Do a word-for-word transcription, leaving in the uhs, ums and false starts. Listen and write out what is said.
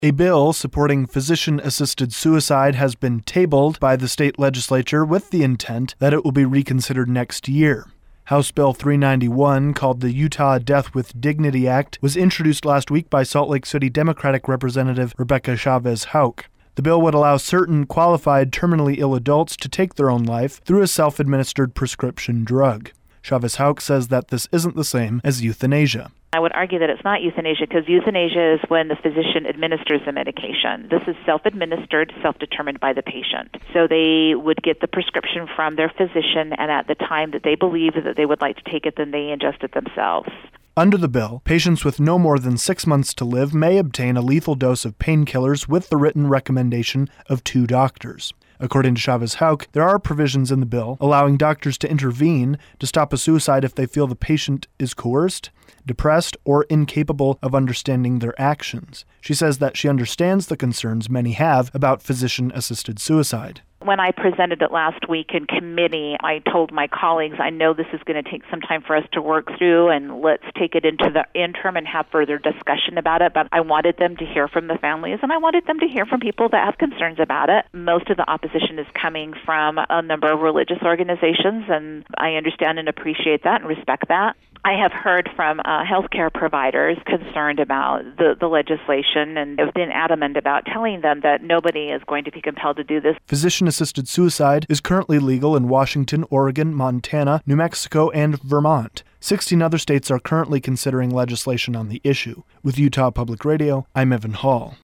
A bill supporting physician-assisted suicide has been tabled by the state legislature with the intent that it will be reconsidered next year. House Bill three ninety-one, called the Utah Death with Dignity Act, was introduced last week by Salt Lake City Democratic Representative Rebecca Chavez-Houck. The bill would allow certain qualified terminally ill adults to take their own life through a self-administered prescription drug. Chavez-Houck says that this isn't the same as euthanasia. I would argue that it's not euthanasia because euthanasia is when the physician administers the medication. This is self-administered, self-determined by the patient. So they would get the prescription from their physician, and at the time that they believe that they would like to take it, then they ingest it themselves. Under the bill, patients with no more than six months to live may obtain a lethal dose of painkillers with the written recommendation of two doctors. According to Chavez-Houck, there are provisions in the bill allowing doctors to intervene to stop a suicide if they feel the patient is coerced, depressed, or incapable of understanding their actions. She says that she understands the concerns many have about physician-assisted suicide. When I presented it last week in committee, I told my colleagues, I know this is going to take some time for us to work through, and let's take it into the interim and have further discussion about it. But I wanted them to hear from the families, and I wanted them to hear from people that have concerns about it. Most of the opposition is coming from a number of religious organizations, and I understand and appreciate that and respect that. I have heard from uh, healthcare providers concerned about the, the legislation, and have been adamant about telling them that nobody is going to be compelled to do this. Physician-assisted suicide is currently legal in Washington, Oregon, Montana, New Mexico, and Vermont. Sixteen other states are currently considering legislation on the issue. With Utah Public Radio, I'm Evan Hall.